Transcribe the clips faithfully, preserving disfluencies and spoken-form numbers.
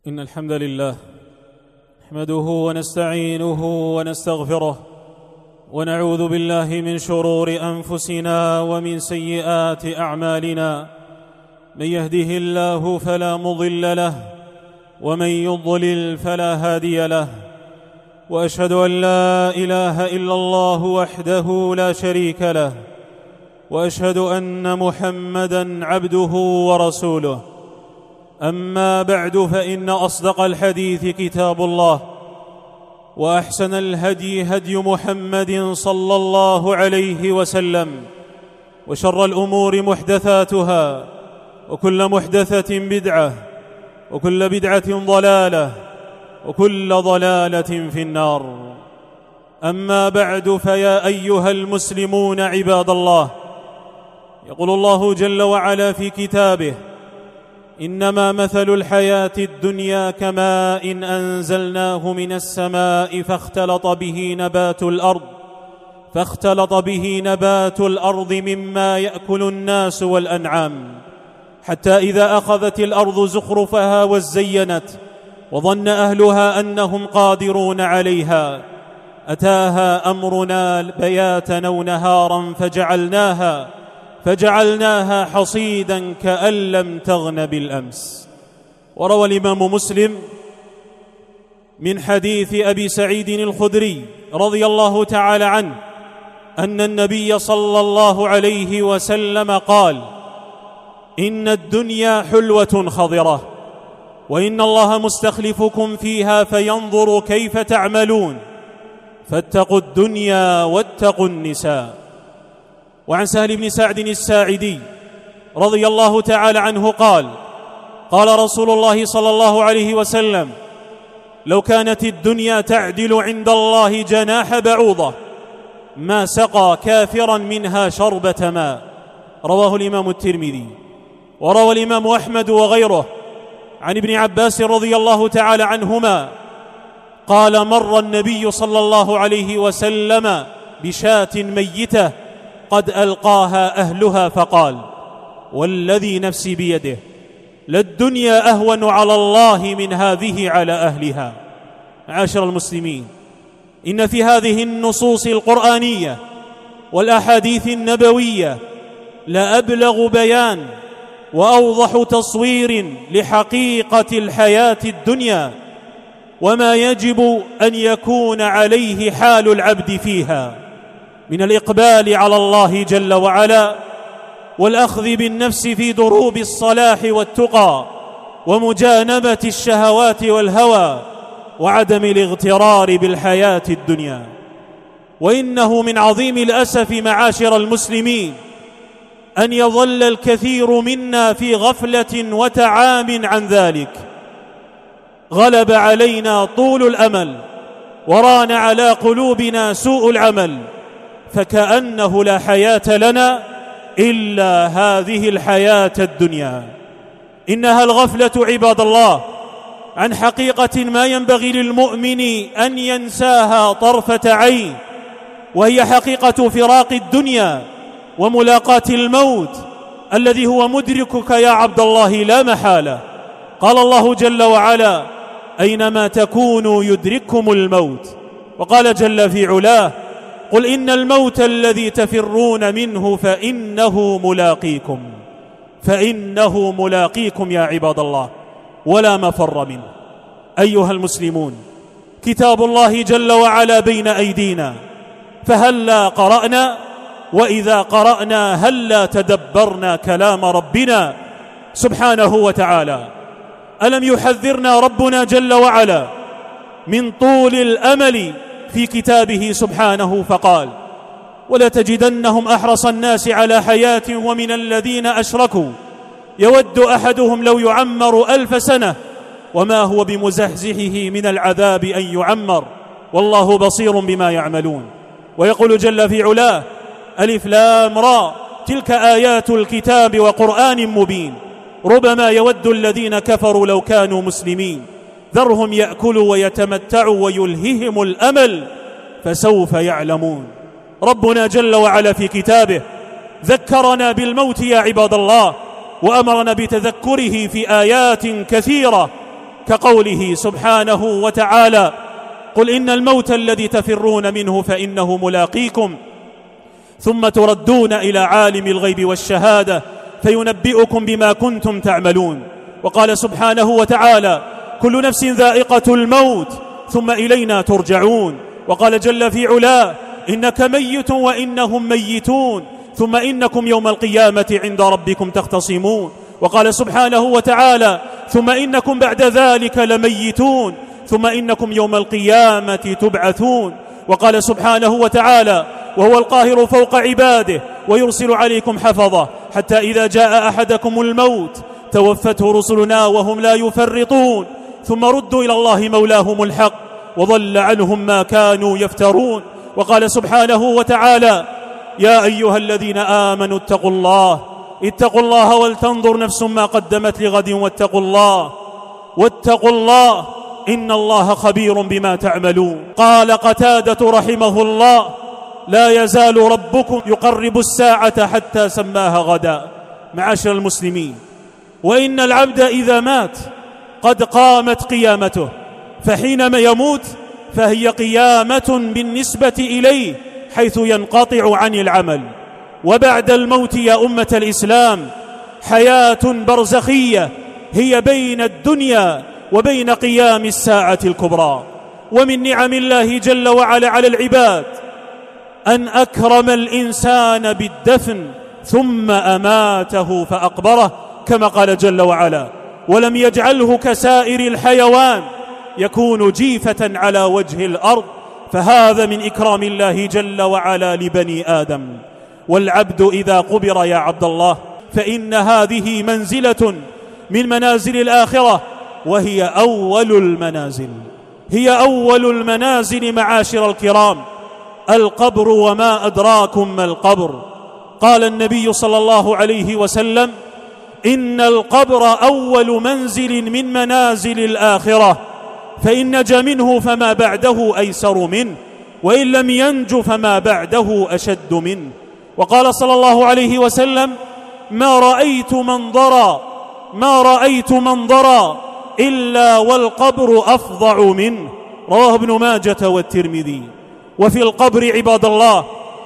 إن الحمد لله نحمده ونستعينه ونستغفره ونعوذ بالله من شرور أنفسنا ومن سيئات أعمالنا. من يهده الله فلا مضل له ومن يضلل فلا هادي له، وأشهد أن لا إله إلا الله وحده لا شريك له، وأشهد أن محمدًا عبده ورسوله. أما بعد، فإن أصدق الحديث كتاب الله، وأحسن الهدي هدي محمد صلى الله عليه وسلم، وشر الأمور محدثاتها، وكل محدثة بدعة، وكل بدعة ضلالة، وكل ضلالة في النار. أما بعد، فيا أيها المسلمون عباد الله، يقول الله جل وعلا في كتابه: إنما مثل الحياة الدنيا كماء إن أنزلناه من السماء فاختلط به نبات الأرض فاختلط به نبات الأرض مما يأكل الناس والأنعام، حتى إذا أخذت الأرض زخرفها وزينت وظن أهلها أنهم قادرون عليها أتاها أمرنا بياتا أو نهارا فجعلناها فجعلناها حصيدا كأن لم تغن بالأمس. وروى الإمام مسلم من حديث أبي سعيد الخدري رضي الله تعالى عنه أن النبي صلى الله عليه وسلم قال: إن الدنيا حلوة خضرة، وإن الله مستخلفكم فيها فينظر كيف تعملون، فاتقوا الدنيا واتقوا النساء. وعن سهل بن سعد الساعدي رضي الله تعالى عنه قال: قال رسول الله صلى الله عليه وسلم: لو كانت الدنيا تعدل عند الله جناح بعوضة ما سقى كافرا منها شربة ماء. رواه الإمام الترمذي. وروى الإمام أحمد وغيره عن ابن عباس رضي الله تعالى عنهما قال: مر النبي صلى الله عليه وسلم بشاة ميتة قد ألقاها أهلها فقال: والذي نفسي بيده للدنيا أهون على الله من هذه على أهلها. معاشر المسلمين، إن في هذه النصوص القرآنية والأحاديث النبوية لأبلغ بيان وأوضح تصوير لحقيقة الحياة الدنيا، وما يجب أن يكون عليه حال العبد فيها من الإقبال على الله جل وعلا، والأخذ بالنفس في دروب الصلاح والتقى، ومجانبة الشهوات والهوى، وعدم الاغترار بالحياة الدنيا. وإنه من عظيم الأسف معاشر المسلمين أن يظل الكثير منا في غفلة وتعام عن ذلك. غلب علينا طول الأمل، وران على قلوبنا سوء العمل، فكأنه لا حياة لنا إلا هذه الحياة الدنيا. إنها الغفلة عباد الله عن حقيقة ما ينبغي للمؤمن أن ينساها طرفة عين، وهي حقيقة فراق الدنيا وملاقاة الموت الذي هو مدركك يا عبد الله لا محالة. قال الله جل وعلا: أينما تكونوا يدرككم الموت. وقال جل في علاه: قل إن الموت الذي تفرون منه فإنه ملاقيكم فإنه ملاقيكم يا عباد الله، ولا مفر منه. أيها المسلمون، كتاب الله جل وعلا بين أيدينا، فهلا قرأنا؟ وإذا قرأنا هلا تدبرنا كلام ربنا سبحانه وتعالى؟ ألم يحذرنا ربنا جل وعلا من طول الأمل في كتابه سبحانه فقال: ولتجدنهم أحرص الناس على حياة ومن الذين أشركوا يود أحدهم لو يعمر ألف سنة وما هو بمزحزحه من العذاب أن يعمر والله بصير بما يعملون. ويقول جل في علاه: ألف لام را تلك آيات الكتاب وقرآن مبين ربما يود الذين كفروا لو كانوا مسلمين ذرهم يأكلوا ويتمتعوا ويلههم الأمل فسوف يعلمون. ربنا جل وعلا في كتابه ذكرنا بالموت يا عباد الله، وأمرنا بتذكره في آيات كثيرة كقوله سبحانه وتعالى: قل إن الموت الذي تفرون منه فإنه ملاقيكم ثم تردون إلى عالم الغيب والشهادة فينبئكم بما كنتم تعملون. وقال سبحانه وتعالى: كل نفس ذائقة الموت ثم إلينا ترجعون. وقال جل في علاه: إنك ميت وإنهم ميتون ثم إنكم يوم القيامة عند ربكم تختصمون. وقال سبحانه وتعالى: ثم إنكم بعد ذلك لميتون ثم إنكم يوم القيامة تبعثون. وقال سبحانه وتعالى: وهو القاهر فوق عباده ويرسل عليكم حفظه حتى إذا جاء أحدكم الموت توفته رسلنا وهم لا يفرطون ثم ردوا إلى الله مولاهم الحق وضل عنهم ما كانوا يفترون. وقال سبحانه وتعالى: يا أيها الذين آمنوا اتقوا الله اتقوا الله ولتنظر نفس ما قدمت لغد واتقوا الله واتقوا الله إن الله خبير بما تعملون. قال قتادة رحمه الله: لا يزال ربكم يقرب الساعة حتى سماها غدا. معاشر المسلمين، وإن العبد إذا مات قد قامت قيامته، فحينما يموت فهي قيامة بالنسبة إليه حيث ينقطع عن العمل. وبعد الموت يا أمة الإسلام حياة برزخية هي بين الدنيا وبين قيام الساعة الكبرى. ومن نعم الله جل وعلا على العباد أن أكرم الإنسان بالدفن ثم أماته فأقبره، كما قال جل وعلا: ولم يجعله كسائر الحيوان يكون جيفة على وجه الأرض. فهذا من إكرام الله جل وعلا لبني آدم. والعبد إذا قبر يا عبد الله فإن هذه منزلة من منازل الآخرة، وهي أول المنازل هي أول المنازل معاشر الكرام. القبر وما أدراكم ما القبر. قال النبي صلى الله عليه وسلم: إن القبر أول منزل من منازل الآخرة، فإن نجا منه فما بعده أيسر منه، وإن لم ينج فما بعده أشد منه. وقال صلى الله عليه وسلم: ما رأيت منظرا ما رأيت منظرا إلا والقبر أفظع منه. رواه ابن ماجة والترمذي. وفي القبر عباد الله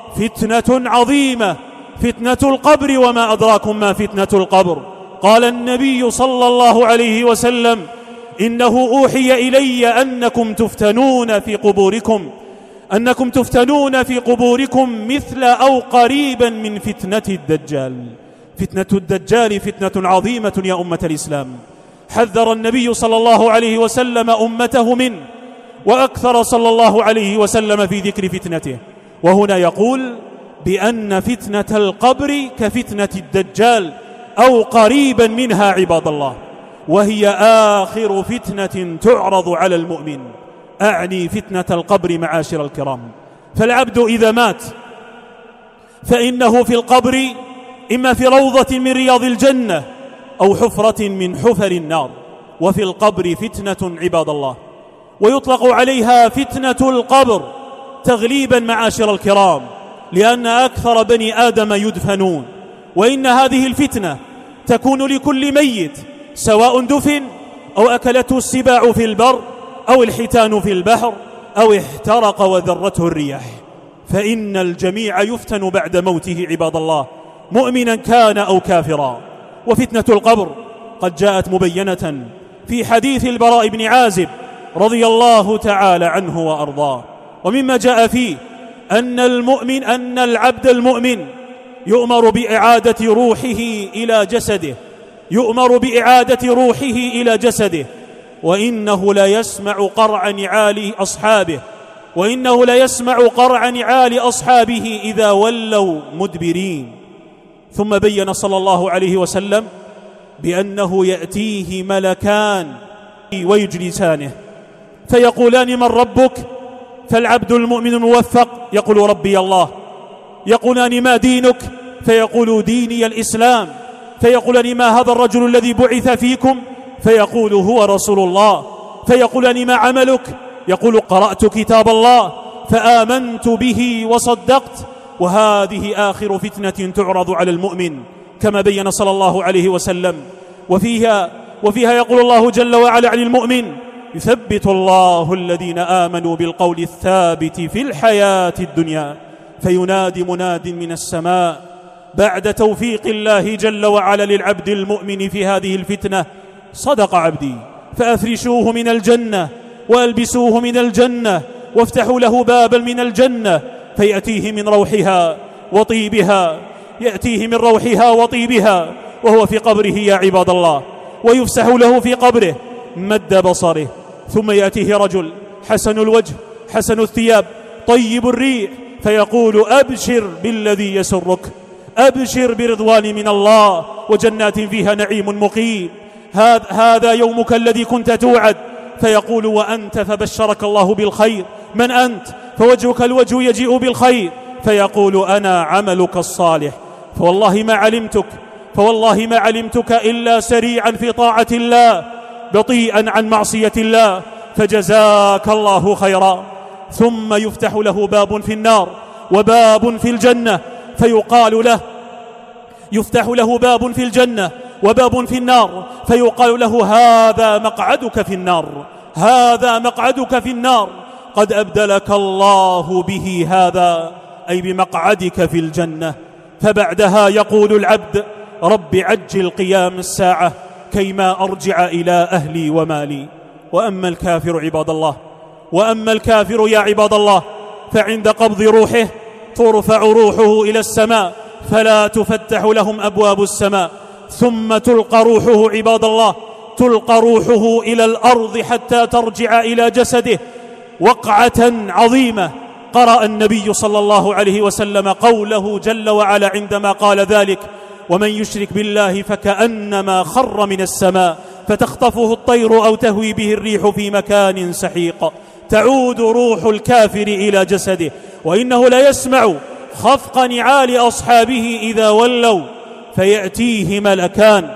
فتنة عظيمة، فتنة القبر، وما أدراكم ما فتنة القبر. قال النبي صلى الله عليه وسلم: إنه أوحي إلي أنكم تفتنون في قبوركم أنكم تفتنون في قبوركم مثل أو قريبا من فتنة الدجال. فتنة الدجال فتنة عظيمة يا أمة الإسلام، حذر النبي صلى الله عليه وسلم أمته منه، وأكثر صلى الله عليه وسلم في ذكر فتنته. وهنا يقول بأن فتنة القبر كفتنة الدجال أو قريبا منها عباد الله، وهي آخر فتنة تعرض على المؤمن، أعني فتنة القبر معاشر الكرام. فالعبد إذا مات فإنه في القبر إما في روضة من رياض الجنة أو حفرة من حفر النار. وفي القبر فتنة عباد الله، ويطلق عليها فتنة القبر تغليبا معاشر الكرام، لأن أكثر بني آدم يدفنون، وإن هذه الفتنة تكون لكل ميت سواء دفن أو أكلته السباع في البر أو الحيتان في البحر أو احترق وذرته الرياح، فإن الجميع يفتن بعد موته عباد الله، مؤمنا كان أو كافرا. وفتنة القبر قد جاءت مبينة في حديث البراء بن عازب رضي الله تعالى عنه وأرضاه. ومما جاء فيه أن المؤمن أن العبد المؤمن يؤمر بإعادة روحه إلى جسده يؤمر بإعادة روحه إلى جسده وإنه لا يسمع قرع نعال أصحابه وإنه لا يسمع قرع نعال أصحابه إذا ولوا مدبرين. ثم بين صلى الله عليه وسلم بأنه يأتيه ملكان ويجلسانه فيقولان: من ربك؟ فالعبد المؤمن الموفق يقول: ربي الله. يقولان: ما دينك؟ فيقول: ديني الإسلام. فيقولان: ما هذا الرجل الذي بعث فيكم؟ فيقول: هو رسول الله. فيقولان: ما عملك؟ يقول: قرأت كتاب الله فآمنت به وصدقت. وهذه آخر فتنة تعرض على المؤمن كما بين صلى الله عليه وسلم. وفيها وفيها يقول الله جل وعلا عن المؤمن: يثبت الله الذين آمنوا بالقول الثابت في الحياة الدنيا. فينادي مناد من السماء بعد توفيق الله جل وعلا للعبد المؤمن في هذه الفتنة: صدق عبدي، فأفرشوه من الجنة وألبسوه من الجنة وافتحوا له بابا من الجنة، فيأتيه من روحها وطيبها، يأتيه من روحها وطيبها وهو في قبره يا عباد الله، ويفسح له في قبره مد بصره. ثم يأتيه رجل حسن الوجه حسن الثياب طيب الريح، فيقول: أبشر بالذي يسرك، أبشر برضوان من الله وجنات فيها نعيم مقيم، هذا يومك الذي كنت توعد. فيقول: وأنت؟ فبشرك الله بالخير. من أنت؟ فوجهك الوجه يجيء بالخير. فيقول: أنا عملك الصالح، فوالله ما علمتك فوالله ما علمتك إلا سريعا في طاعة الله بطيئا عن معصية الله، فجزاك الله خيرا. ثم يفتح له باب في النار وباب في الجنة، فيقال له يفتح له باب في الجنة وباب في النار، فيقال له: هذا مقعدك في النار، هذا مقعدك في النار، قد أبدلك الله به هذا، أي بمقعدك في الجنة. فبعدها يقول العبد: رب عجل قيام الساعة كيما أرجع إلى أهلي ومالي. وأما الكافر عباد الله وأما الكافر يا عباد الله فعند قبض روحه ترفع روحه إلى السماء فلا تفتح لهم أبواب السماء، ثم تلقى روحه عباد الله تلقى روحه إلى الأرض حتى ترجع إلى جسده وقعة عظيمة. قرأ النبي صلى الله عليه وسلم قوله جل وعلا عندما قال ذلك: ومن يشرك بالله فكأنما خر من السماء فتخطفه الطير أو تهوي به الريح في مكان سحيق. تعود روح الكافر إلى جسده، وإنه لا يسمع خفق نعال أصحابه إذا ولوا، فيأتيه ملكان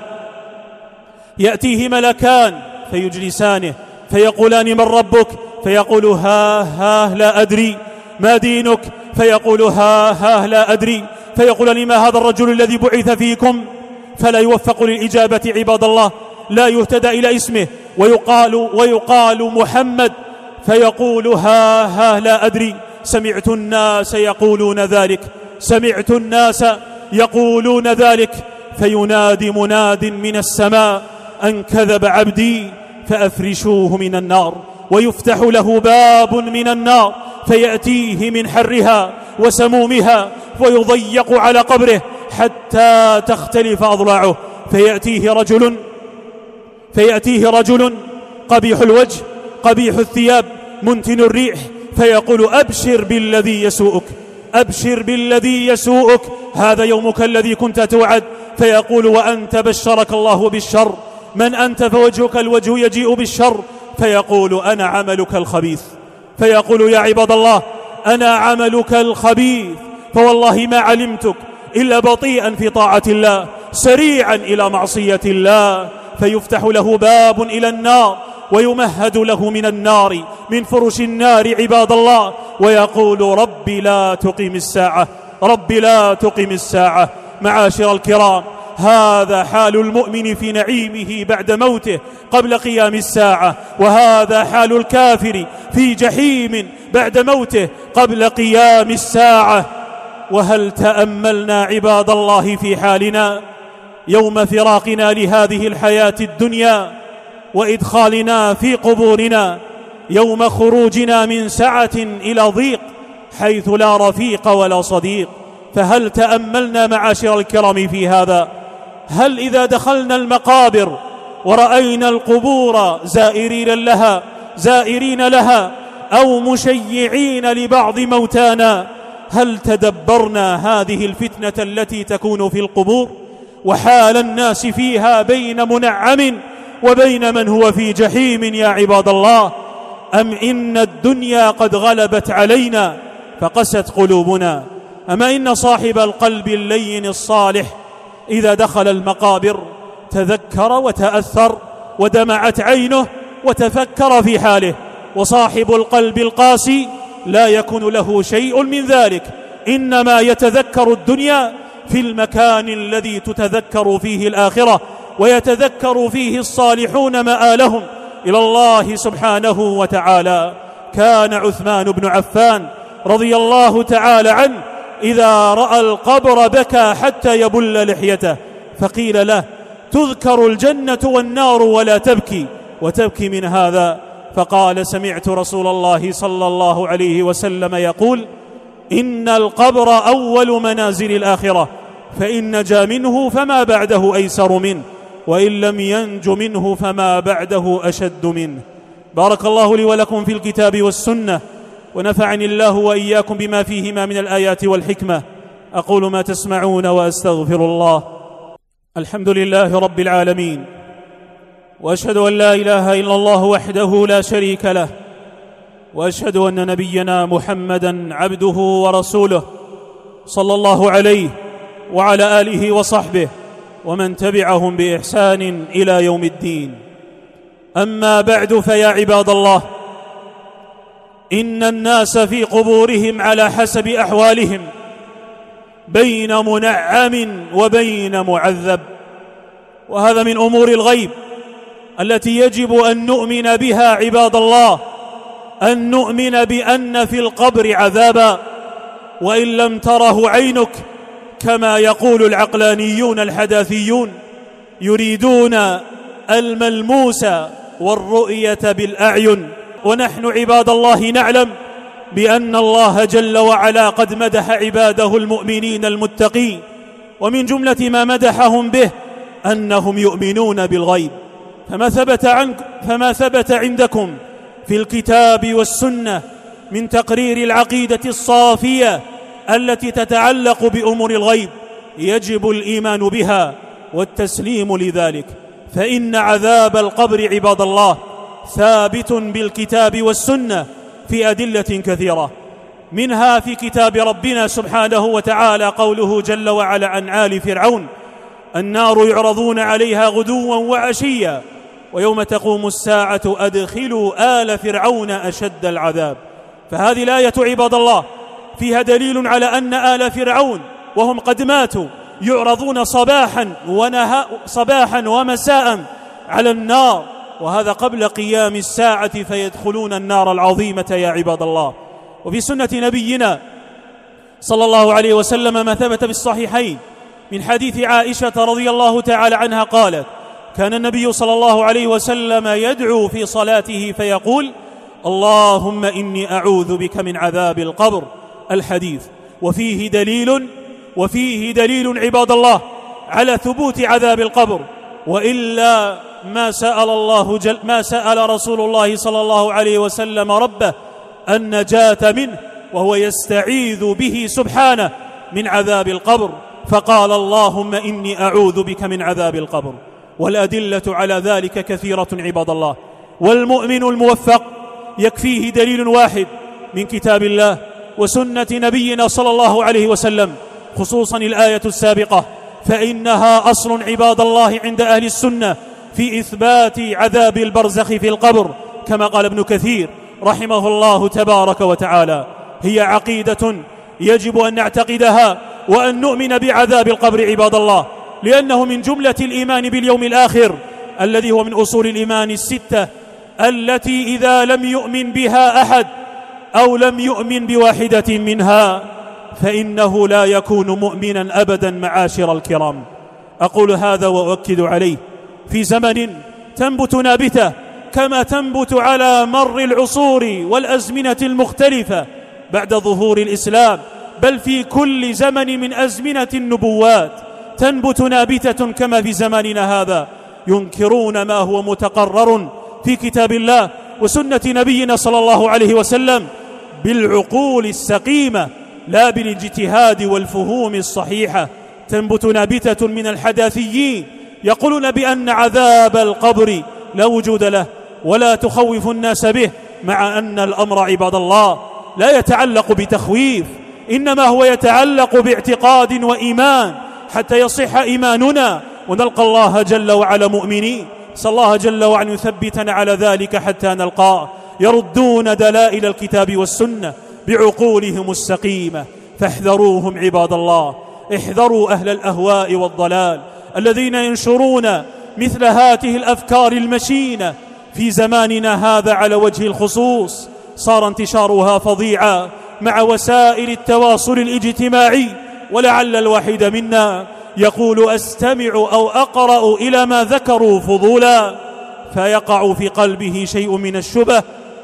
يأتيه ملكان فيجلسانه فيقولان: من ربك؟ فيقول: ها ها لا أدري. ما دينك؟ فيقول: ها ها لا أدري. فيقول: ما هذا الرجل الذي بعث فيكم؟ فلا يوفق للإجابة عباد الله، لا يهتدى إلى اسمه، ويقال, ويقال محمد، فيقول: ها ها لا أدري. سمعت الناس يقولون ذلك سمعت الناس يقولون ذلك. فينادي مناد من السماء: أن كذب عبدي فأفرشوه من النار. ويفتح له باب من النار فيأتيه من حرها وسمومها ويضيق على قبره حتى تختلف أضلاعه. فيأتيه رجل فيأتيه رجل قبيح الوجه قبيح الثياب منتن الريح، فيقول: أبشر بالذي يسوءك أبشر بالذي يسوءك هذا يومك الذي كنت توعد. فيقول: وأنت؟ بشرك الله بالشر. من أنت؟ فوجهك الوجه يجيء بالشر. فيقول: أنا عملك الخبيث. فيقول: يا عباد الله، أنا عملك الخبيث، فوالله ما علمتك إلا بطيئا في طاعة الله سريعا إلى معصية الله. فيفتح له باب إلى النار ويمهد له من النار من فرش النار عباد الله، ويقول: رب لا تقم الساعة رب لا تقم الساعة. معاشر الكرام، هذا حال المؤمن في نعيمه بعد موته قبل قيام الساعة، وهذا حال الكافر في جحيم بعد موته قبل قيام الساعة. وهل تأملنا عباد الله في حالنا يوم فراقنا لهذه الحياة الدنيا وإدخالنا في قبورنا، يوم خروجنا من سعة إلى ضيق حيث لا رفيق ولا صديق؟ فهل تأملنا معاشر الكرام في هذا؟ هل إذا دخلنا المقابر ورأينا القبور زائرين لها زائرين لها أو مشيعين لبعض موتانا، هل تدبرنا هذه الفتنة التي تكون في القبور وحال الناس فيها بين منعم وبين من هو في جحيم يا عباد الله؟ أم إن الدنيا قد غلبت علينا فقست قلوبنا؟ أما إن صاحب القلب اللين الصالح إذا دخل المقابر تذكر وتأثر ودمعت عينه وتفكر في حاله، وصاحب القلب القاسي لا يكون له شيء من ذلك، إنما يتذكر الدنيا في المكان الذي تتذكر فيه الآخرة، ويتذكر فيه الصالحون مآلهم إلى الله سبحانه وتعالى. كان عثمان بن عفان رضي الله تعالى عنه إذا رأى القبر بكى حتى يبل لحيته، فقيل له: تذكر الجنة والنار ولا تبكي، وتبكي من هذا؟ فقال: سمعت رسول الله صلى الله عليه وسلم يقول: إن القبر أول منازل الآخرة، فإن نجا منه فما بعده أيسر منه، وإن لم ينج منه فما بعده أشد منه. بارك الله لي ولكم في الكتاب والسنة، ونفعني الله وإياكم بما فيهما من الآيات والحكمة. أقول ما تسمعون وأستغفر الله. الحمد لله رب العالمين، وأشهد أن لا إله إلا الله وحده لا شريك له، وأشهد أن نبينا محمدًا عبده ورسوله صلى الله عليه وعلى آله وصحبه ومن تبعهم بإحسان إلى يوم الدين. أما بعد، فيا عباد الله، إن الناس في قبورهم على حسب أحوالهم بين منعم وبين معذب، وهذا من أمور الغيب التي يجب أن نؤمن بها عباد الله، أن نؤمن بأن في القبر عذابا وإن لم تره عينك، كما يقول العقلانيون الحداثيون: يريدون الملموس والرؤية بالأعين. ونحن عباد الله نعلم بأن الله جل وعلا قد مدح عباده المؤمنين المتقين، ومن جملة ما مدحهم به أنهم يؤمنون بالغيب. فما ثبت عنك فما ثبت عندكم في الكتاب والسنة من تقرير العقيدة الصافية التي تتعلق بأمور الغيب يجب الإيمان بها والتسليم لذلك، فإن عذاب القبر عباد الله ثابت بالكتاب والسنة في أدلة كثيرة، منها في كتاب ربنا سبحانه وتعالى قوله جل وعلا عن آل فرعون: النار يعرضون عليها غدوا وعشيا ويوم تقوم الساعة أدخلوا آل فرعون أشد العذاب. فهذه الآية عباد الله فيها دليل على أن آل فرعون وهم قد ماتوا يعرضون صباحا ونها صباحا ومساء على النار، وهذا قبل قيام الساعة، فيدخلون النار العظيمة يا عباد الله. وفي سنة نبينا صلى الله عليه وسلم ما ثبت بالصحيحين من حديث عائشة رضي الله تعالى عنها قالت: كان النبي صلى الله عليه وسلم يدعو في صلاته فيقول: اللهم إني أعوذ بك من عذاب القبر، الحديث. وفيه دليل وفيه دليل عباد الله على ثبوت عذاب القبر، وإلا ما سأل الله جل ما سأل رسول الله صلى الله عليه وسلم ربه النجاة منه، وهو يستعيذ به سبحانه من عذاب القبر، فقال: اللهم إني أعوذ بك من عذاب القبر. والأدلة على ذلك كثيرة عباد الله، والمؤمن الموفق يكفيه دليل واحد من كتاب الله وسنة نبينا صلى الله عليه وسلم، خصوصا الآية السابقة، فإنها أصل عباد الله عند أهل السنة في إثبات عذاب البرزخ في القبر، كما قال ابن كثير رحمه الله تبارك وتعالى: هي عقيدة يجب أن نعتقدها وأن نؤمن بعذاب القبر عباد الله، لأنه من جملة الإيمان باليوم الآخر الذي هو من أصول الإيمان الستة التي إذا لم يؤمن بها أحد أو لم يؤمن بواحدة منها فإنه لا يكون مؤمنا أبدا معاشر الكرام. أقول هذا وأؤكد عليه في زمن تنبت نابتة كما تنبت على مر العصور والأزمنة المختلفة بعد ظهور الإسلام، بل في كل زمن من أزمنة النبوات تنبت نابتة كما في زماننا هذا، ينكرون ما هو متقرر في كتاب الله وسنة نبينا صلى الله عليه وسلم بالعقول السقيمة لا بالاجتهاد والفهوم الصحيحة. تنبت نابتة من الحداثيين يقولون بأن عذاب القبر لا وجود له ولا تخوف الناس به، مع أن الأمر عباد الله لا يتعلق بتخويف، إنما هو يتعلق باعتقاد وإيمان حتى يصح إيماننا ونلقى الله جل وعلا مؤمنين. صلى الله جل وعلا يثبتنا على ذلك حتى نلقاه. يردون دلائل الكتاب والسنة بعقولهم السقيمة، فاحذروهم عباد الله، احذروا أهل الأهواء والضلال الذين ينشرون مثل هذه الأفكار المشينة في زماننا هذا على وجه الخصوص صار انتشارها فظيعا مع وسائل التواصل الاجتماعي، ولعل الواحد منا يقول أستمع أو أقرأ إلى ما ذكروا فضولا، فيقع في قلبه شيء من الشبه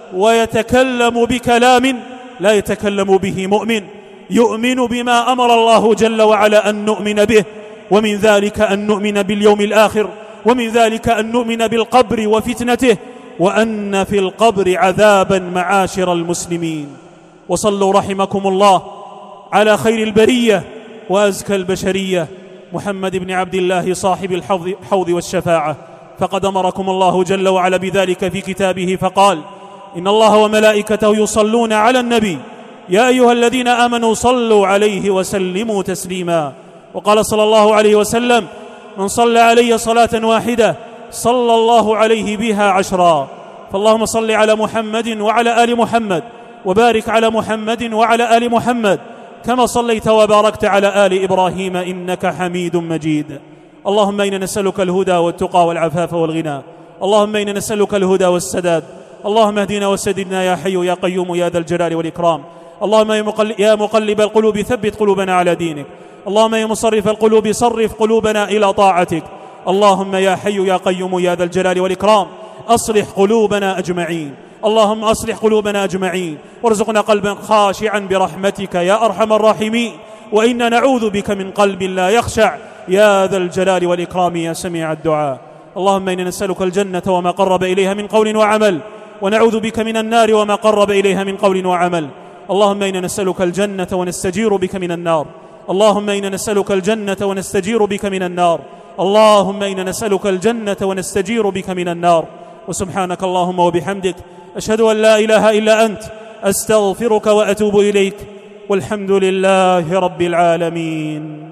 ويتكلم بكلام لا يتكلم به مؤمن يؤمن بما أمر الله جل وعلا أن نؤمن به، ومن ذلك أن نؤمن باليوم الآخر، ومن ذلك أن نؤمن بالقبر وفتنته، وأن في القبر عذابا معاشر المسلمين. وصلوا رحمكم الله على خير البرية وأزكى البشرية محمد بن عبد الله صاحب الحوض والشفاعة، فقد أمركم الله جل وعلا بذلك في كتابه فقال: إن الله وملائكته يصلون على النبي يا أيها الذين آمنوا صلوا عليه وسلموا تسليما. وقال صلى الله عليه وسلم: من صلى علي صلاة واحدة صلى الله عليه بها عشرا. فاللهم صل على محمد وعلى آل محمد، وبارك على محمد وعلى آل محمد كما صليت وباركت على آل إبراهيم إنك حميد مجيد. اللهم إنا نسألك الهدى والتقى والعفاف والغنى، اللهم إنا نسألك الهدى والسداد، اللهم اهدنا وسددنا يا حي يا قيوم يا ذا الجلال والإكرام. اللهم يا مقلب القلوب ثبت قلوبنا على دينك، اللهم يا مصرف القلوب صرف قلوبنا إلى طاعتك. اللهم يا حي يا قيوم يا ذا الجلال والإكرام أصلح قلوبنا أجمعين، اللهم أصلح قلوبنا أجمعين، وارزقنا قلبا خاشعا برحمتك يا أرحم الراحمين. وإنا نعوذ بك من قلب لا يخشع يا ذا الجلال والإكرام يا سميع الدعاء. اللهم إنا نسألك الجنة وما قرب إليها من قول وعمل، ونعوذ بك من النار وما قرب إليها من قول وعمل. اللهم إنا نسألك الجنة ونستجير بك من النار، اللهم إنا نسألك الجنة ونستجير بك من النار، اللهم إنا نسألك الجنة ونستجير بك من النار. وسبحانك اللهم وبحمدك أشهد أن لا إله إلا أنت أستغفرك وأتوب إليك، والحمد لله رب العالمين.